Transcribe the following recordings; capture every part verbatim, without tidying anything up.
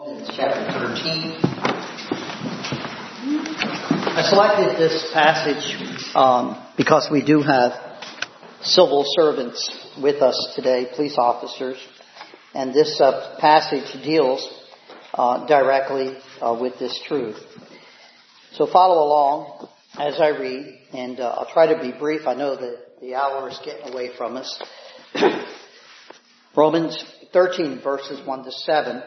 It's chapter thirteen. I selected this passage um, because we do have civil servants with us today, police officers, and this uh, passage deals uh, directly uh, with this truth. So follow along as I read, and uh, I'll try to be brief. I know that the hour is getting away from us. Romans thirteen, verses one to seven.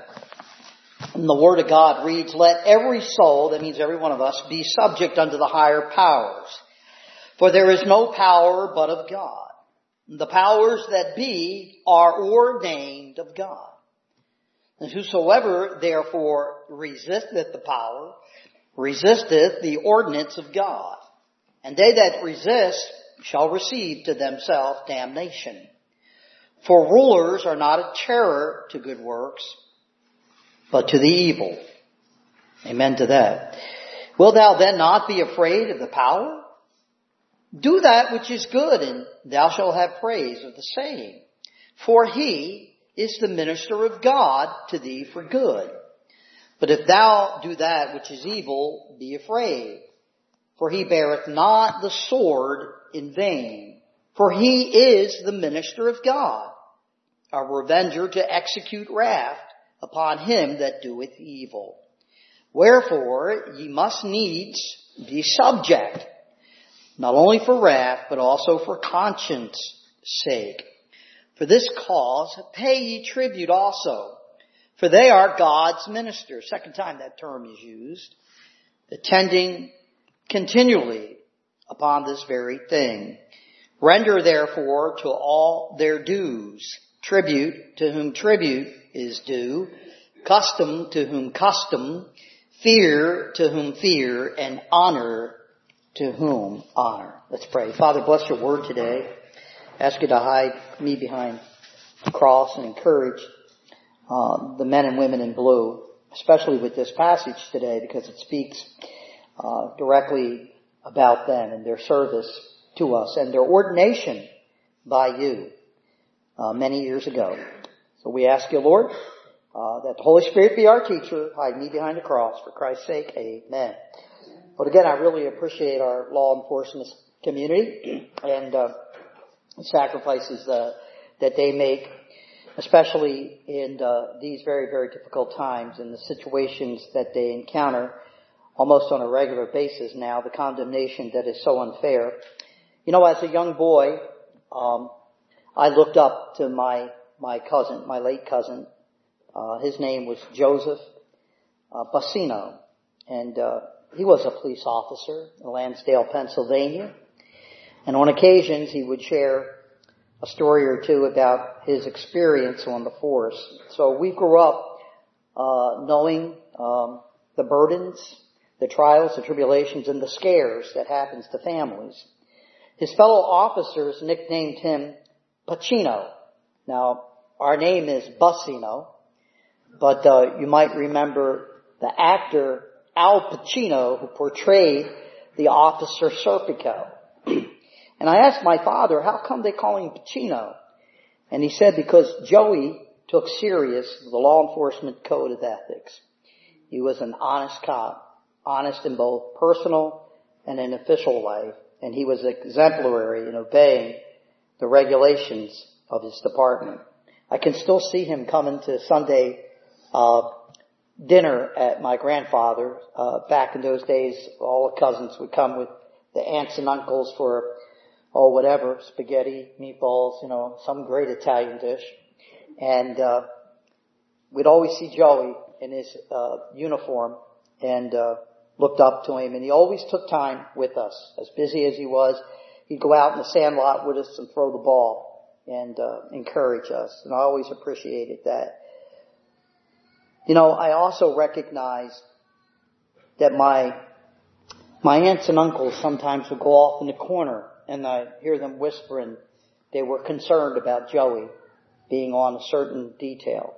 And the Word of God reads, "Let every soul," that means every one of us, "be subject unto the higher powers. For there is no power but of God. The powers that be are ordained of God. And whosoever therefore resisteth the power, resisteth the ordinance of God. And they that resist shall receive to themselves damnation. For rulers are not a terror to good works, but to the evil." Amen to that. "Wilt thou then not be afraid of the power? Do that which is good, and thou shalt have praise of the same. For he is the minister of God to thee for good. But if thou do that which is evil, be afraid. For he beareth not the sword in vain. For he is the minister of God, a revenger to execute wrath upon him that doeth evil. Wherefore ye must needs be subject, not only for wrath, but also for conscience sake. For this cause pay ye tribute also, for they are God's ministers." Second time that term is used. "Attending continually upon this very thing. Render therefore to all their dues. Tribute to whom tribute is due. Custom to whom custom. Fear to whom fear. And honor to whom honor." Let's pray. Father, bless your word today. Ask you to hide me behind the cross and encourage uh, the men and women in blue, especially with this passage today, because it speaks uh, directly about them and their service to us and their ordination by you uh, many years ago. So we ask you, Lord, uh, that the Holy Spirit be our teacher. Hide me behind the cross. For Christ's sake, amen. But again, I really appreciate our law enforcement community and uh, sacrifices uh, that they make, especially in uh, these very, very difficult times and the situations that they encounter almost on a regular basis now, the condemnation that is so unfair. You know, as a young boy, um, I looked up to my my cousin, my late cousin. Uh, his name was Joseph uh, Bassino, and uh, he was a police officer in Lansdale, Pennsylvania. And on occasions, he would share a story or two about his experience on the force. So we grew up uh, knowing um, the burdens, the trials, the tribulations, and the scares that happens to families. His fellow officers nicknamed him Pacino. Now, our name is Bassino, but uh, you might remember the actor Al Pacino, who portrayed the officer Serpico. And I asked my father, how come they call him Pacino? And he said, because Joey took serious the law enforcement code of ethics. He was an honest cop, honest in both personal and in official life, and he was exemplary in obeying the regulations of his department. I can still see him coming to Sunday uh dinner at my grandfather. Uh, back in those days, all the cousins would come with the aunts and uncles for, oh, whatever, spaghetti, meatballs, you know, some great Italian dish. And uh we'd always see Joey in his uh uniform and uh looked up to him. And he always took time with us. As busy as he was, he'd go out in the sandlot with us and throw the ball and uh encourage us. And I always appreciated that. You know, I also recognize that my my aunts and uncles sometimes would go off in the corner and I hear them whispering they were concerned about Joey being on a certain detail.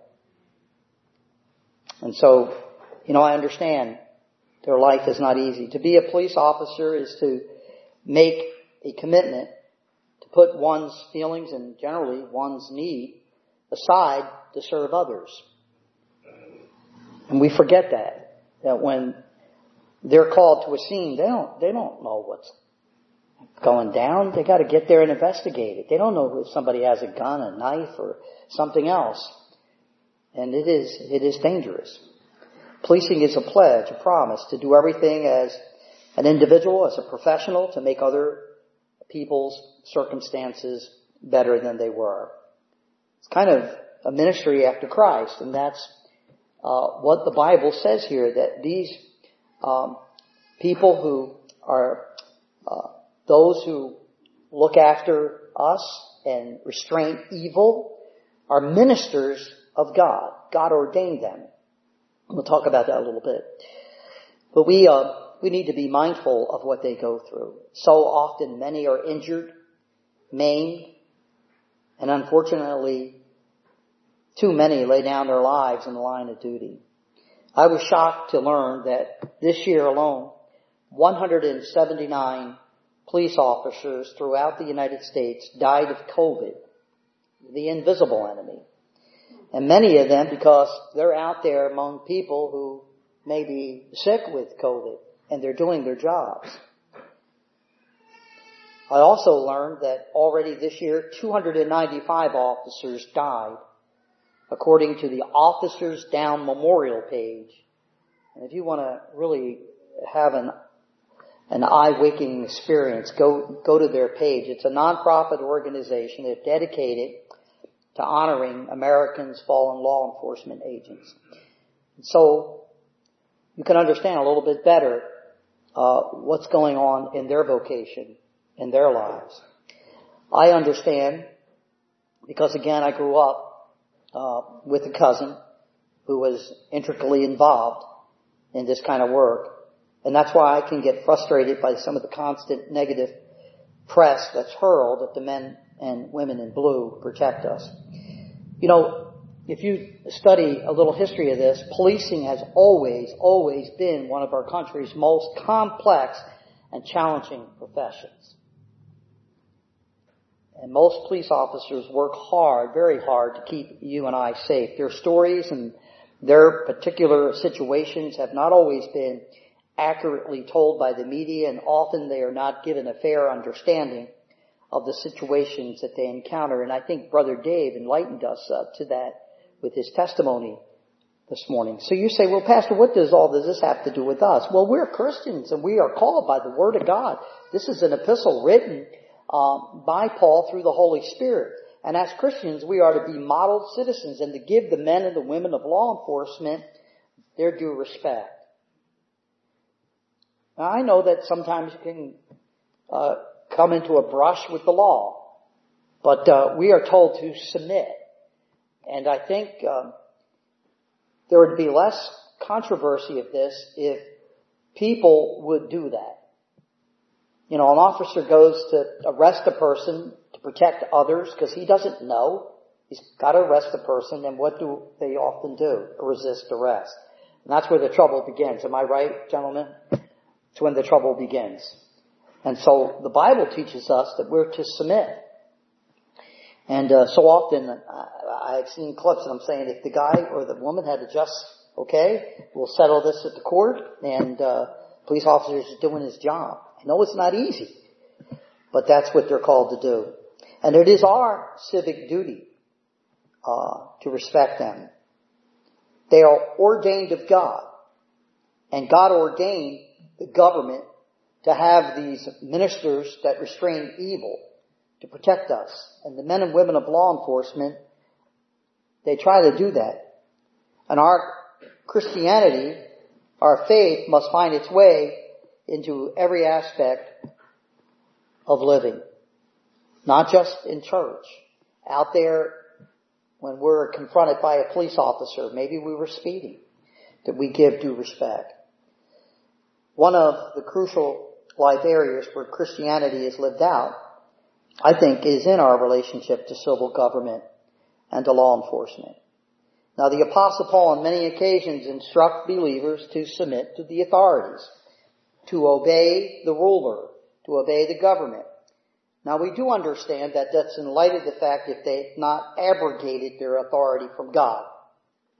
And so, you know, I understand their life is not easy. To be a police officer is to make a commitment to put one's feelings and generally one's need aside to serve others. And we forget that, that when they're called to a scene, they don't, they don't know what's going down. They got to get there and investigate it. They don't know if somebody has a gun, a knife, or something else. And it is, it is dangerous. Policing is a pledge, a promise to do everything as an individual, as a professional, to make other people's circumstances better than they were. It's kind of a ministry after Christ, and that's uh, what the Bible says here, that these um, people who are uh, those who look after us and restrain evil are ministers of God. God ordained them. We'll talk about that a little bit. But we uh, we need to be mindful of what they go through. So often many are injured, maimed, and unfortunately too many lay down their lives in the line of duty. I was shocked to learn that this year alone, one hundred seventy-nine police officers throughout the United States died of COVID, the invisible enemy. And many of them because they're out there among people who may be sick with COVID and they're doing their jobs. I also learned that already this year, two hundred ninety-five officers died, according to the Officers Down Memorial page. And if you want to really have an an eye-waking experience, go go to their page. It's a nonprofit organization. They're dedicated to honoring Americans' fallen law enforcement agents. So you can understand a little bit better uh, what's going on in their vocation, in their lives. I understand because, again, I grew up uh, with a cousin who was intricately involved in this kind of work. And that's why I can get frustrated by some of the constant negative press that's hurled at the men and women in blue protect us. You know, if you study a little history of this, policing has always, always been one of our country's most complex and challenging professions. And most police officers work hard, very hard, to keep you and I safe. Their stories and their particular situations have not always been accurately told by the media, and often they are not given a fair understanding of the situations that they encounter. And I think Brother Dave enlightened us uh, to that with his testimony this morning. So you say, well, Pastor, what does all this have to do with us? Well, we're Christians and we are called by the Word of God. This is an epistle written um, by Paul through the Holy Spirit. And as Christians, we are to be modeled citizens and to give the men and the women of law enforcement their due respect. Now, I know that sometimes you can uh, come into a brush with the law, but uh, we are told to submit. And I think um, there would be less controversy of this if people would do that. You know, an officer goes to arrest a person to protect others because he doesn't know. He's got to arrest a person, and what do they often do? Resist arrest. And that's where the trouble begins. Am I right, gentlemen? It's when the trouble begins. And so the Bible teaches us that we're to submit. And uh, so often I, I've seen clips and I'm saying if the guy or the woman had to just, okay, we'll settle this at the court, and uh, police officer is doing his job. I know it's not easy, but that's what they're called to do. And it is our civic duty uh, to respect them. They are ordained of God, and God ordained the government to have these ministers that restrain evil to protect us. And the men and women of law enforcement, they try to do that. And our Christianity, our faith, must find its way into every aspect of living. Not just in church. Out there, when we're confronted by a police officer, maybe we were speeding, that we give due respect. One of the crucial life areas where Christianity is lived out, I think, is in our relationship to civil government and to law enforcement. Now, the Apostle Paul on many occasions instructs believers to submit to the authorities, to obey the ruler, to obey the government. Now, we do understand that that's in light of the fact if they've not abrogated their authority from God.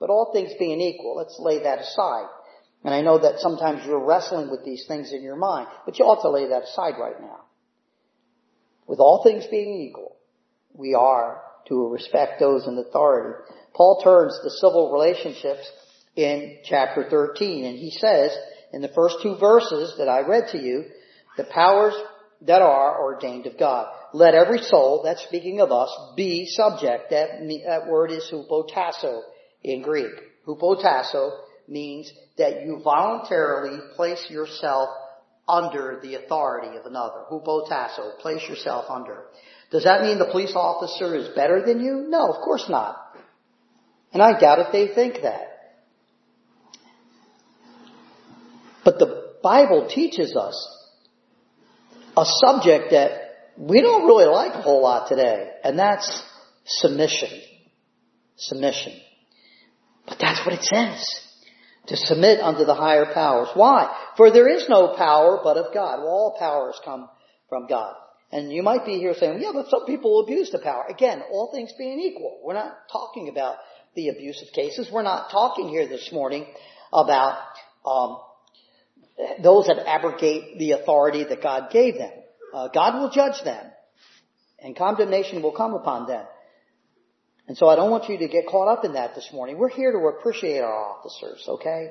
But all things being equal, let's lay that aside. And I know that sometimes you're wrestling with these things in your mind, but you ought to lay that aside right now. With all things being equal, we are to respect those in authority. Paul turns to civil relationships in chapter thirteen, and he says in the first two verses that I read to you, the powers that are ordained of God. Let every soul, that's speaking of us, be subject. That, that word is hupotasso in Greek. Hupotasso means that you voluntarily place yourself under the authority of another. Hupotasso, place yourself under. Does that mean the police officer is better than you? No, of course not. And I doubt if they think that. But the Bible teaches us a subject that we don't really like a whole lot today, and that's submission. Submission. But that's what it says. To submit unto the higher powers. Why? For there is no power but of God. Well, all powers come from God. And you might be here saying, yeah, but some people abuse the power. Again, all things being equal. We're not talking about the abusive cases. We're not talking here this morning about um, those that abrogate the authority that God gave them. Uh, God will judge them, and condemnation will come upon them. And so I don't want you to get caught up in that this morning. We're here to appreciate our officers, okay?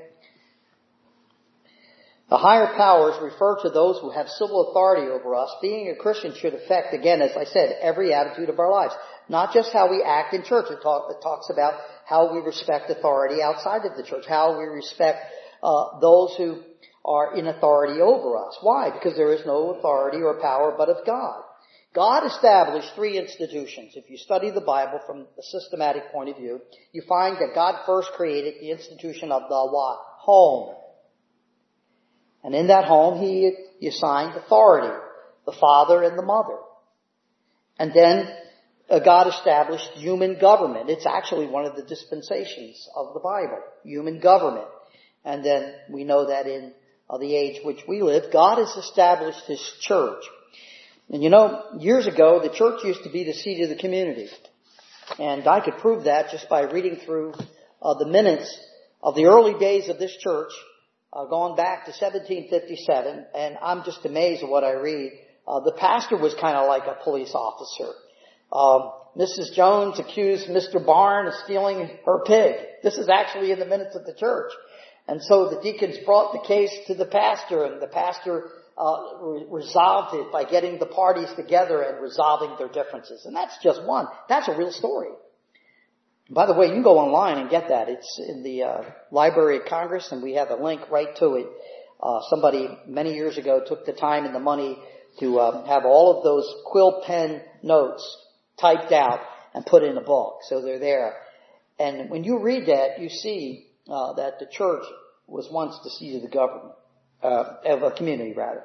The higher powers refer to those who have civil authority over us. Being a Christian should affect, again, as I said, every attitude of our lives. Not just how we act in church. It, talk, it talks about how we respect authority outside of the church, how we respect uh, those who are in authority over us. Why? Because there is no authority or power but of God. God established three institutions. If you study the Bible from a systematic point of view, you find that God first created the institution of the what? Home. And in that home, He assigned authority, the father and the mother. And then uh, God established human government. It's actually one of the dispensations of the Bible, human government. And then we know that in uh, the age which we live, God has established His church. And you know, years ago, the church used to be the seat of the community. And I could prove that just by reading through uh, the minutes of the early days of this church, uh, going back to seventeen fifty-seven. And I'm just amazed at what I read. Uh, the pastor was kind of like a police officer. Um, Missus Jones accused Mister Barn of stealing her pig. This is actually in the minutes of the church. And so the deacons brought the case to the pastor, and the pastor Uh, re- resolved it by getting the parties together and resolving their differences. And that's just one. That's a real story. By the way, you can go online and get that. It's in the uh, Library of Congress, and we have a link right to it. Uh, somebody many years ago took the time and the money to uh, have all of those quill pen notes typed out and put in a book. So they're there. And when you read that, you see uh, that the church was once the seat of the government. Uh, of a community, rather.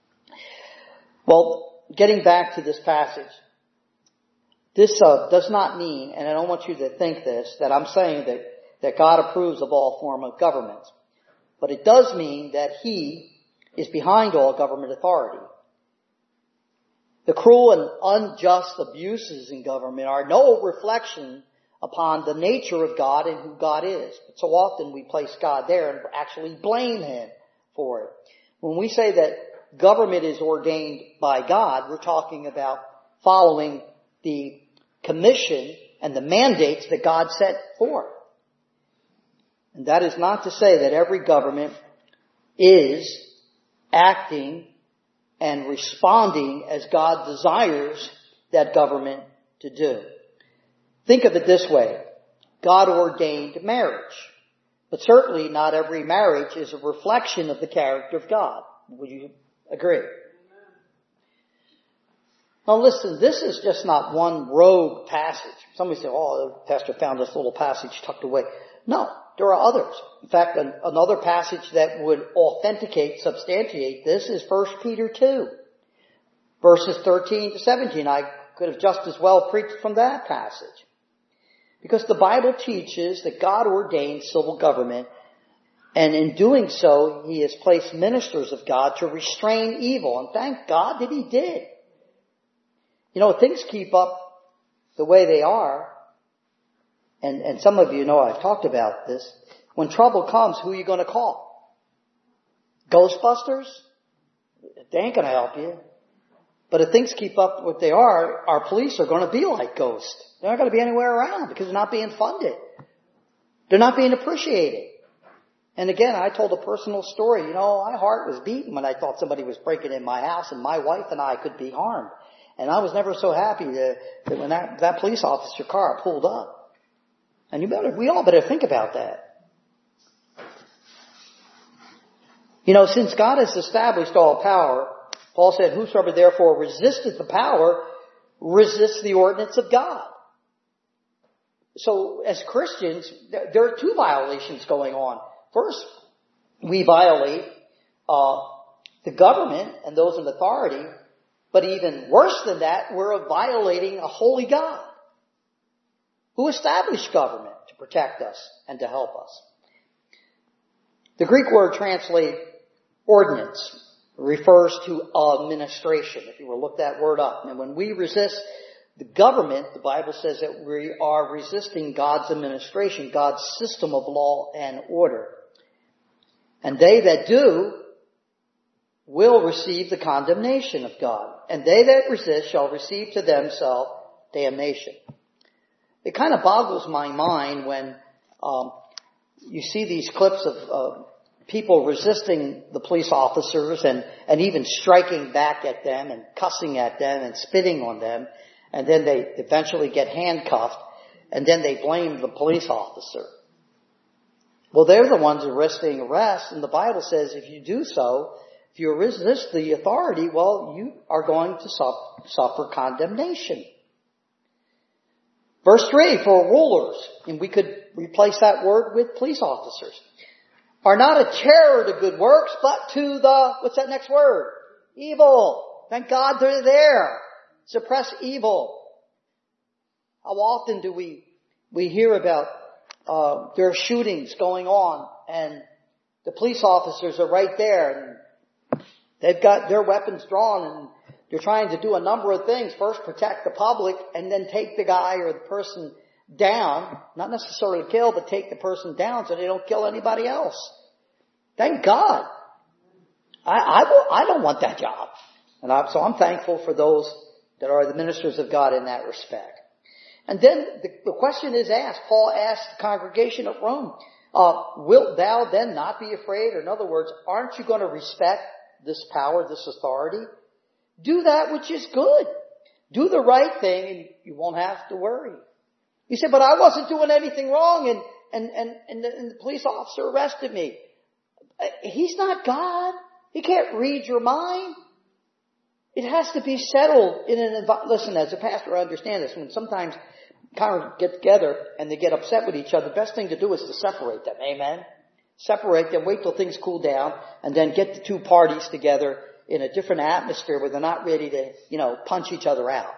Well, getting back to this passage, this uh, does not mean, and I don't want you to think this, that I'm saying that, that God approves of all form of government. But it does mean that He is behind all government authority. The cruel and unjust abuses in government are no reflection upon the nature of God and who God is. But so often we place God there and actually blame Him for it. When we say that government is ordained by God, we're talking about following the commission and the mandates that God set forth. And that is not to say that every government is acting and responding as God desires that government to do. Think of it this way. God ordained marriage. But certainly not every marriage is a reflection of the character of God. Would you agree? Now listen, this is just not one rogue passage. Somebody say, oh, the pastor found this little passage tucked away. No, there are others. In fact, an, another passage that would authenticate, substantiate this is First Peter two, verses thirteen to seventeen. I could have just as well preached from that passage. Because the Bible teaches that God ordained civil government, and in doing so, He has placed ministers of God to restrain evil. And thank God that He did. You know, if things keep up the way they are, And, and some of you know I've talked about this. When trouble comes, who are you going to call? Ghostbusters? They ain't going to help you. But if things keep up what they are, our police are going to be like ghosts. They're not going to be anywhere around because they're not being funded. They're not being appreciated. And again, I told a personal story. You know, my heart was beating when I thought somebody was breaking in my house and my wife and I could be harmed. And I was never so happy that, that when that, that police officer car pulled up. And you better, we all better think about that. You know, since God has established all power, Paul said, whosoever therefore resisteth the power, resists the ordinance of God. So as Christians, there are two violations going on. First, we violate uh, the government and those in authority, but even worse than that, we're violating a holy God who established government to protect us and to help us. The Greek word translated ordinance refers to administration, if you will look that word up. And when we resist the government, the Bible says that we are resisting God's administration, God's system of law and order. And they that do will receive the condemnation of God. And they that resist shall receive to themselves damnation. It kind of boggles my mind when um, you see these clips of uh, people resisting the police officers and, and even striking back at them and cussing at them and spitting on them. And then they eventually get handcuffed, and then they blame the police officer. Well, they're the ones resisting arrest, and the Bible says if you do so, if you resist the authority, well, you are going to suffer condemnation. Verse three, for rulers, and we could replace that word with police officers, are not a terror to good works, but to the, what's that next word? Evil. Thank God they're there. Suppress evil. How often do we we hear about uh, there are shootings going on, and the police officers are right there, and they've got their weapons drawn, and they're trying to do a number of things. First, protect the public, and then take the guy or the person down. Not necessarily kill, but take the person down so they don't kill anybody else. Thank God. I I, I don't want that job, and I, so I'm thankful for those that are the ministers of God in that respect. And then the, the question is asked. Paul asked the congregation at Rome, uh, wilt thou then not be afraid? Or in other words, aren't you going to respect this power, this authority? Do that which is good. Do the right thing and you won't have to worry. You say, but I wasn't doing anything wrong and, and, and, and, the, and the police officer arrested me. He's not God. He can't read your mind. It has to be settled in an environment. Listen, as a pastor, I understand this. When sometimes congregants get together and they get upset with each other, the best thing to do is to separate them. Amen? Separate them, wait till things cool down, and then get the two parties together in a different atmosphere where they're not ready to, you know, punch each other out.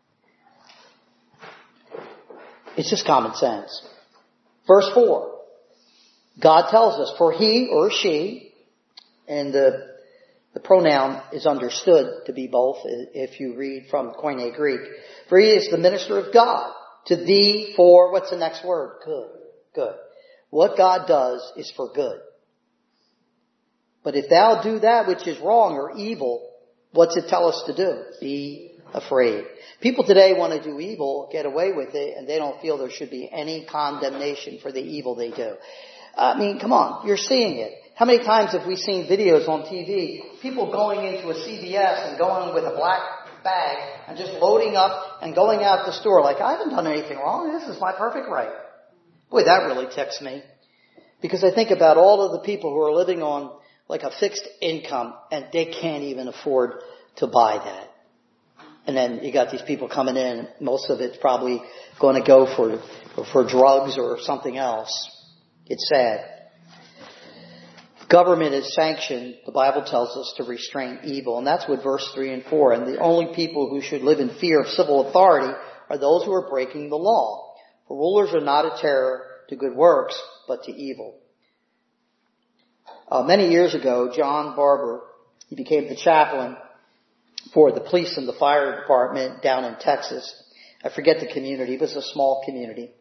It's just common sense. Verse four. God tells us, for he or she, and the The pronoun is understood to be both if you read from Koine Greek. For he is the minister of God. To thee for, what's the next word? Good. Good. What God does is for good. But if thou do that which is wrong or evil, what's it tell us to do? Be afraid. People today want to do evil, get away with it, and they don't feel there should be any condemnation for the evil they do. I mean, come on, you're seeing it. How many times have we seen videos on T V, people going into a C V S and going with a black bag and just loading up and going out the store like, I haven't done anything wrong. This is my perfect right. Boy, that really ticks me. Because I think about all of the people who are living on like a fixed income and they can't even afford to buy that. And then you got these people coming in, most of it's probably going to go for, for drugs or something else. It's sad. Government is sanctioned, the Bible tells us, to restrain evil. And that's what verse three and four. And the only people who should live in fear of civil authority are those who are breaking the law. For rulers are not a terror to good works, but to evil. Uh, many years ago, John Barber, he became the chaplain for the police and the fire department down in Texas. I forget the community. It was a small community.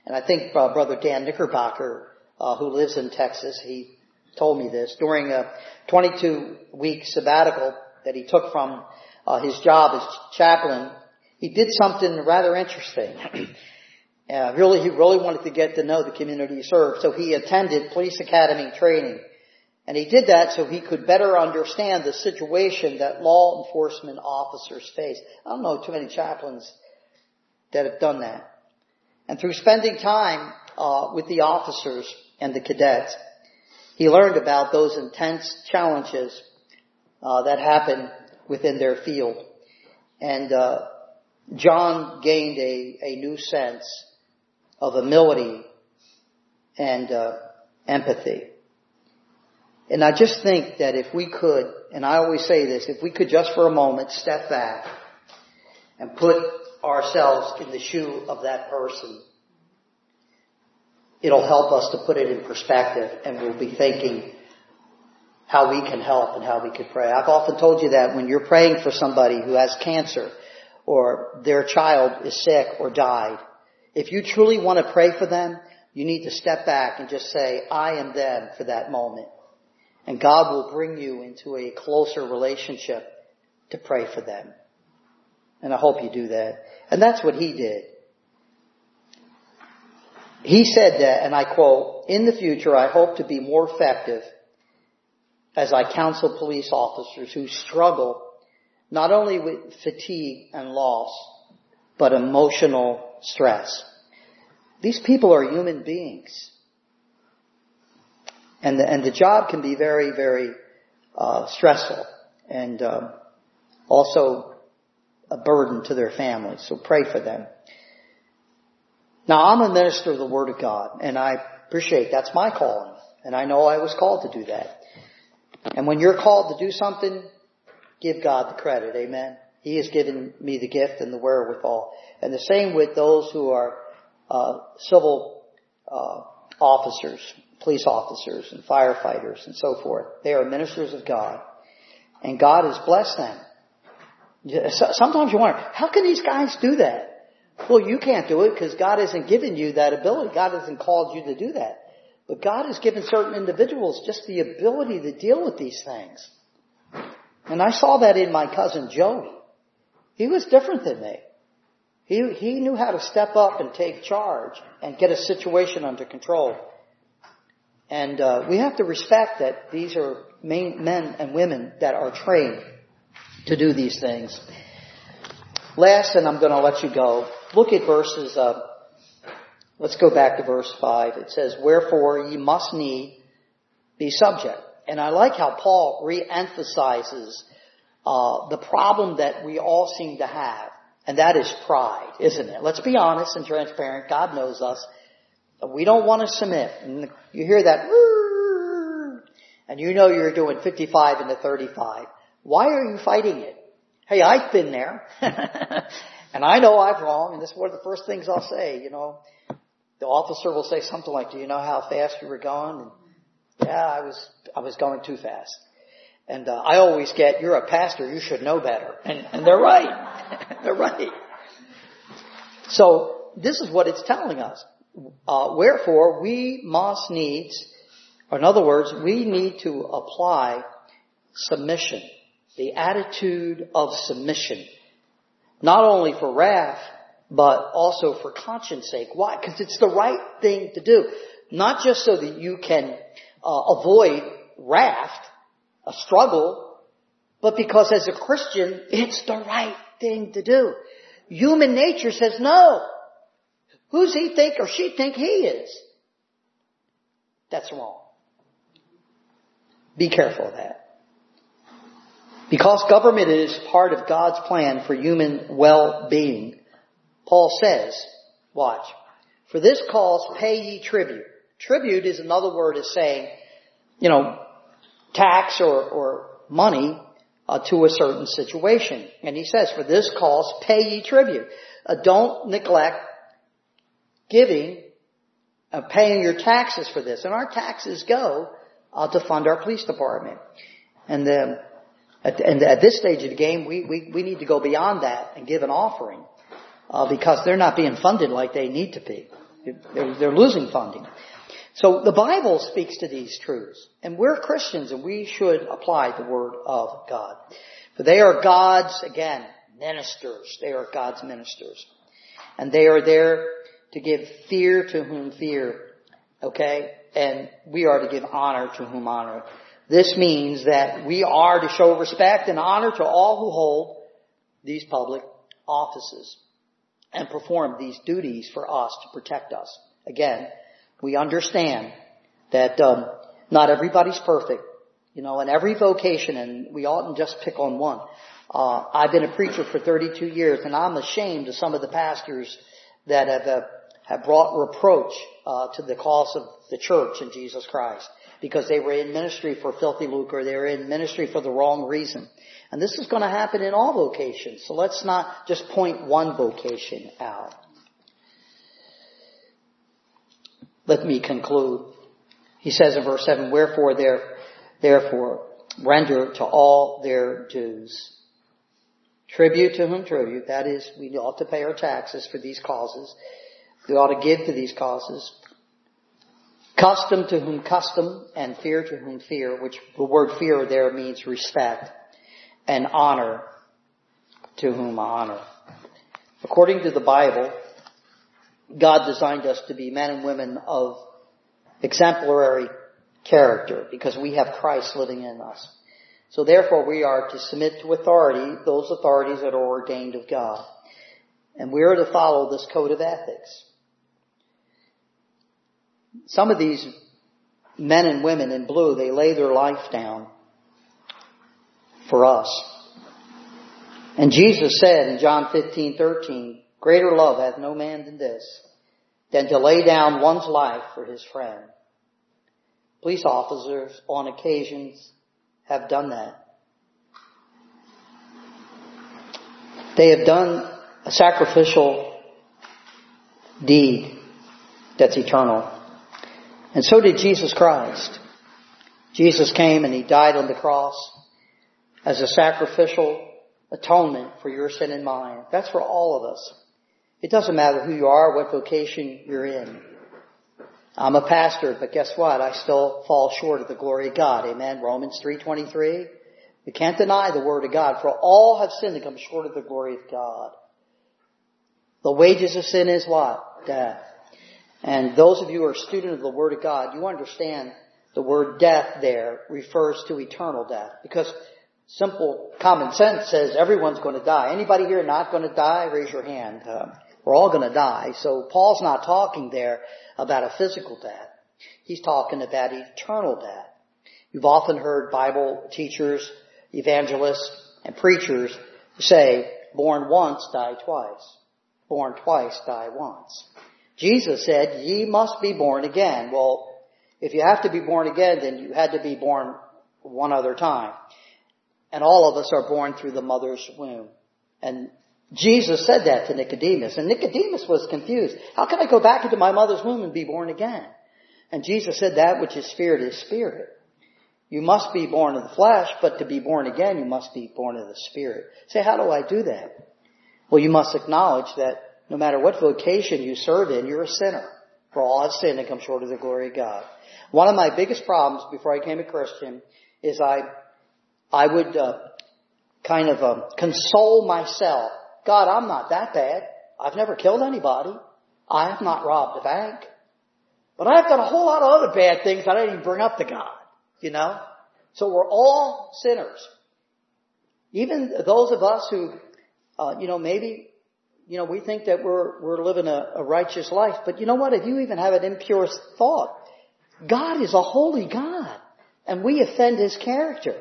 And I think uh, Brother Dan Knickerbocker, uh, who lives in Texas, he told me this. During a twenty-two week sabbatical that he took from uh, his job as chaplain, he did something rather interesting. uh, really, he really wanted to get to know the community he served. So he attended police academy training. And he did that so he could better understand the situation that law enforcement officers face. I don't know too many chaplains that have done that. And through spending time uh, with the officers and the cadets, he learned about those intense challenges uh, that happen within their field. And uh, John gained a, a new sense of humility and uh, empathy. And I just think that if we could, and I always say this, if we could just for a moment step back and put ourselves in the shoe of that person, it'll help us to put it in perspective, and we'll be thinking how we can help and how we could pray. I've often told you that when you're praying for somebody who has cancer or their child is sick or died, if you truly want to pray for them, you need to step back and just say, I am them for that moment. And God will bring you into a closer relationship to pray for them. And I hope you do that. And that's what he did. He said that, and I quote, in the future, I hope to be more effective as I counsel police officers who struggle not only with fatigue and loss, but emotional stress. These people are human beings. And the, and the job can be very, very uh, stressful and um, also a burden to their families. So pray for them. Now, I'm a minister of the Word of God, and I appreciate that's my calling. And I know I was called to do that. And when you're called to do something, give God the credit. Amen. He has given me the gift and the wherewithal. And the same with those who are uh, civil uh, officers, police officers and firefighters and so forth. They are ministers of God. And God has blessed them. Sometimes you wonder, how can these guys do that? Well, you can't do it because God hasn't given you that ability. God hasn't called you to do that. But God has given certain individuals just the ability to deal with these things. And I saw that in my cousin Joey. He was different than me. He, he knew how to step up and take charge and get a situation under control. And uh, we have to respect that these are main men and women that are trained to do these things. Last, and I'm going to let you go, look at verses, uh, let's go back to verse five. It says, wherefore ye must need be subject. And I like how Paul re-emphasizes uh, the problem that we all seem to have, and that is pride, isn't it? Let's be honest and transparent. God knows us. We don't want to submit. And you hear that, and you know you're doing fifty-five into thirty-five. Why are you fighting it? Hey, I've been there. And I know I'm wrong, and this is one of the first things I'll say, you know. The officer will say something like, do you know how fast you were going? And, yeah, I was I was going too fast. And uh, I always get, you're a pastor, you should know better. And, and they're right. They're right. So this is what it's telling us. Uh, wherefore, we must needs, or in other words, we need to apply submission, the attitude of submission, not only for wrath, but also for conscience sake. Why? Because it's the right thing to do. Not just so that you can uh, avoid wrath, a struggle, but because as a Christian, it's the right thing to do. Human nature says no. Who's he think or she think he is? That's wrong. Be careful of that. Because government is part of God's plan for human well-being, Paul says, watch, for this cause pay ye tribute. Tribute is another word of saying, you know, tax or, or money uh, to a certain situation. And he says, for this cause pay ye tribute. Uh, don't neglect giving, uh, paying your taxes for this. And our taxes go uh, to fund our police department. And then at, and at this stage of the game, we, we, we need to go beyond that and give an offering uh, because they're not being funded like they need to be. They're, they're losing funding. So the Bible speaks to these truths. And we're Christians and we should apply the Word of God. For they are God's, again, ministers. They are God's ministers. And they are there to give fear to whom fear. Okay? And we are to give honor to whom honor. This means that we are to show respect and honor to all who hold these public offices and perform these duties for us to protect us. Again, we understand that um, not everybody's perfect, you know, in every vocation, and we oughtn't just pick on one. Uh, I've been a preacher for thirty-two years, and I'm ashamed of some of the pastors that have uh, have brought reproach uh, to the cause of the church in Jesus Christ because they were in ministry for filthy lucre, they were in ministry for the wrong reason. And this is going to happen in all vocations, so let's not just point one vocation out. Let me conclude. He says in verse seven, Wherefore there, therefore render to all their dues. Tribute to whom tribute, that is, we ought to pay our taxes for these causes. We ought to give to these causes. Custom to whom custom, and fear to whom fear, which the word fear there means respect, and honor to whom honor. According to the Bible, God designed us to be men and women of exemplary character because we have Christ living in us. So therefore we are to submit to authority, those authorities that are ordained of God. And we are to follow this code of ethics. Some of these men and women in blue, they lay their life down for us. And Jesus said in John fifteen thirteen, Greater love hath no man than this, than to lay down one's life for his friend. Police officers on occasions have done that. They have done a sacrificial deed that's eternal. And so did Jesus Christ. Jesus came and He died on the cross as a sacrificial atonement for your sin and mine. That's for all of us. It doesn't matter who you are, what vocation you're in. I'm a pastor, but guess what? I still fall short of the glory of God. Amen. Romans three twenty-three. You can't deny the Word of God. For all have sinned and come short of the glory of God. The wages of sin is what? Death. And those of you who are students of the Word of God, you understand the word death there refers to eternal death. Because simple common sense says everyone's going to die. Anybody here not going to die? Raise your hand. Uh, we're all going to die. So Paul's not talking there about a physical death. He's talking about eternal death. You've often heard Bible teachers, evangelists, and preachers say, born once, die twice. Born twice, die once. Jesus said, ye must be born again. Well, if you have to be born again, then you had to be born one other time. And all of us are born through the mother's womb. And Jesus said that to Nicodemus. And Nicodemus was confused. How can I go back into my mother's womb and be born again? And Jesus said that which is spirit is spirit. You must be born of the flesh, but to be born again, you must be born of the Spirit. Say, how do I do that? Well, you must acknowledge that no matter what vocation you serve in, you're a sinner. For all have sinned and come short of the glory of God. One of my biggest problems before I became a Christian is I, I would uh, kind of um, console myself. God, I'm not that bad. I've never killed anybody. I have not robbed a bank. But I've done a whole lot of other bad things that I didn't even bring up to God. You know? So we're all sinners. Even those of us who, uh, you know, maybe, you know, we think that we're, we're living a, a righteous life. But you know what? If you even have an impure thought, God is a holy God. And we offend His character.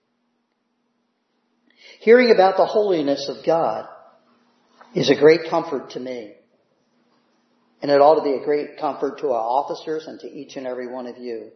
Hearing about the holiness of God is a great comfort to me. And it ought to be a great comfort to our officers and to each and every one of you.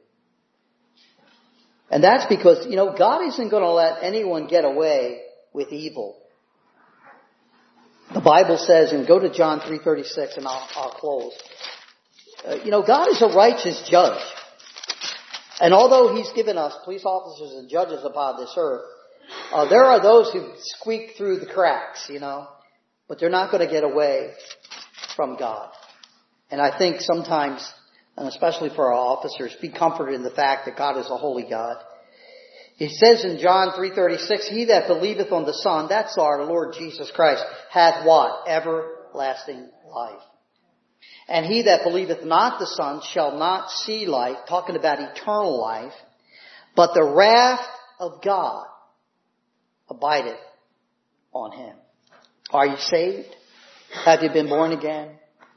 And that's because, you know, God isn't going to let anyone get away with evil. The Bible says, and go to John three thirty-six and I'll, I'll close. Uh, you know, God is a righteous judge. And although He's given us police officers and judges upon this earth, uh, there are those who squeak through the cracks, you know, but they're not going to get away from God. And I think sometimes, and especially for our officers, be comforted in the fact that God is a holy God. He says in John three thirty-six, he that believeth on the Son, that's our Lord Jesus Christ, hath what? Everlasting life. And he that believeth not the Son shall not see life, talking about eternal life, but the wrath of God abideth on him. Are you saved? Have you been born again?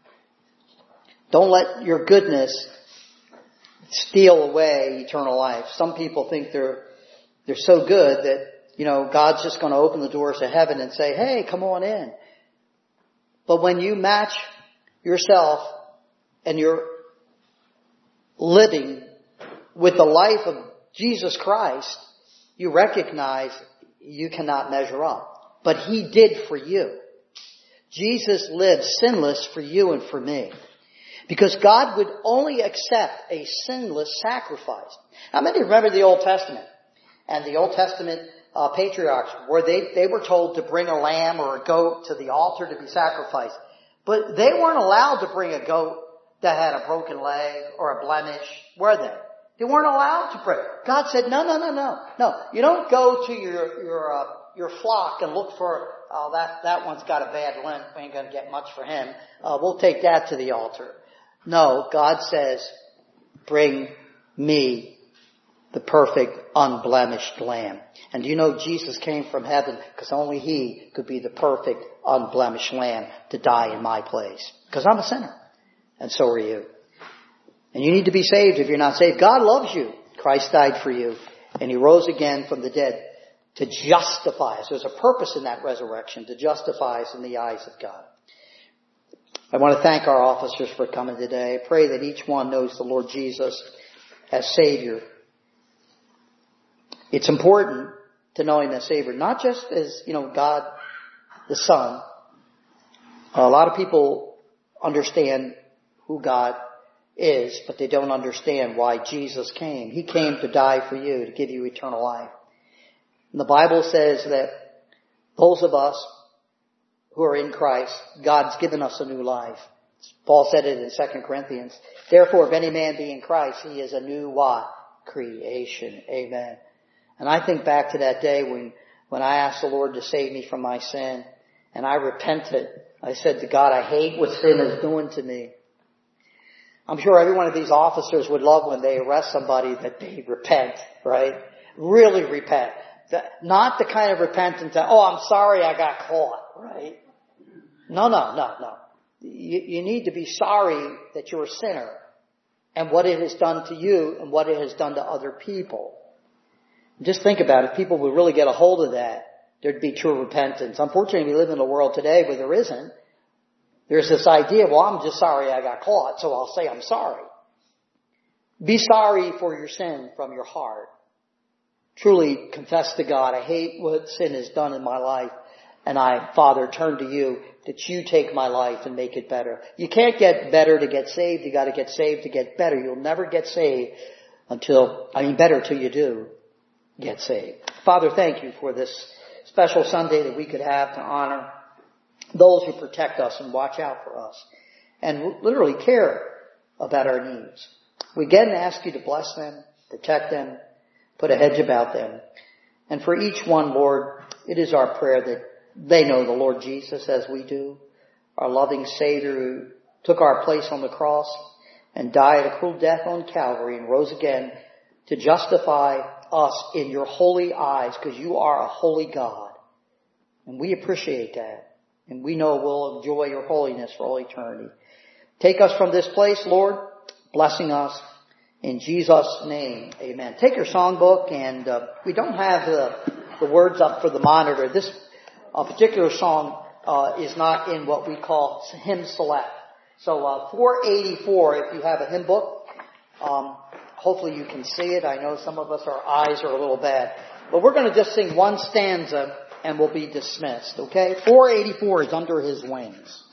Don't let your goodness steal away eternal life. Some people think they're they're so good that, you know, God's just going to open the doors of heaven and say, hey, come on in. But when you match yourself and you're living with the life of Jesus Christ, you recognize you cannot measure up. But He did for you. Jesus lived sinless for you and for me. Because God would only accept a sinless sacrifice. How many remember the Old Testament? And the Old Testament uh, patriarchs, where they, they were told to bring a lamb or a goat to the altar to be sacrificed. But they weren't allowed to bring a goat that had a broken leg or a blemish, were they? They weren't allowed to bring. God said, no, no, no, no. No, you don't go to your your uh, your flock and look for, oh, that, that one's got a bad limp. We ain't going to get much for him. Uh, we'll take that to the altar. No, God says, bring me the perfect, unblemished lamb. And do you know Jesus came from heaven because only He could be the perfect, unblemished lamb to die in my place. Because I'm a sinner. And so are you. And you need to be saved if you're not saved. God loves you. Christ died for you. And He rose again from the dead to justify us. There's a purpose in that resurrection, to justify us in the eyes of God. I want to thank our officers for coming today. I pray that each one knows the Lord Jesus as Savior. It's important to know Him as Savior, not just as, you know, God the Son. A lot of people understand who God is, but they don't understand why Jesus came. He came to die for you, to give you eternal life. And the Bible says that those of us who are in Christ, God's given us a new life. Paul said it in Second Corinthians. Therefore, if any man be in Christ, he is a new what? Creation. Amen. And I think back to that day when, when I asked the Lord to save me from my sin, and I repented. I said to God, I hate what sin is doing to me. I'm sure every one of these officers would love when they arrest somebody that they repent, right? Really repent. Not the kind of repentance that, oh, I'm sorry I got caught, right? No, no, no, no. You, you need to be sorry that you're a sinner and what it has done to you and what it has done to other people. Just think about it. If people would really get a hold of that, there'd be true repentance. Unfortunately, we live in a world today where there isn't. There's this idea, well, I'm just sorry I got caught, so I'll say I'm sorry. Be sorry for your sin from your heart. Truly confess to God, I hate what sin has done in my life. And I, Father, turn to you that you take my life and make it better. You can't get better to get saved. You got to get saved to get better. You'll never get saved until, I mean, better till you do get saved. Father, thank you for this special Sunday that we could have to honor those who protect us and watch out for us and literally care about our needs. We again ask you to bless them, protect them, put a hedge about them. And for each one, Lord, it is our prayer that they know the Lord Jesus as we do, our loving Savior who took our place on the cross and died a cruel death on Calvary and rose again to justify us in your holy eyes, because you are a holy God. And we appreciate that. And we know we'll enjoy your holiness for all eternity. Take us from this place, Lord, blessing us in Jesus' name. Amen. Take your songbook, and uh, we don't have the, the words up for the monitor. This uh, particular song uh, is not in what we call hymn select. So uh, four eighty-four, if you have a hymn book, um, hopefully you can see it. I know some of us, our eyes are a little bad. But we're going to just sing one stanza and we'll be dismissed, okay? four eighty-four is Under His Wings.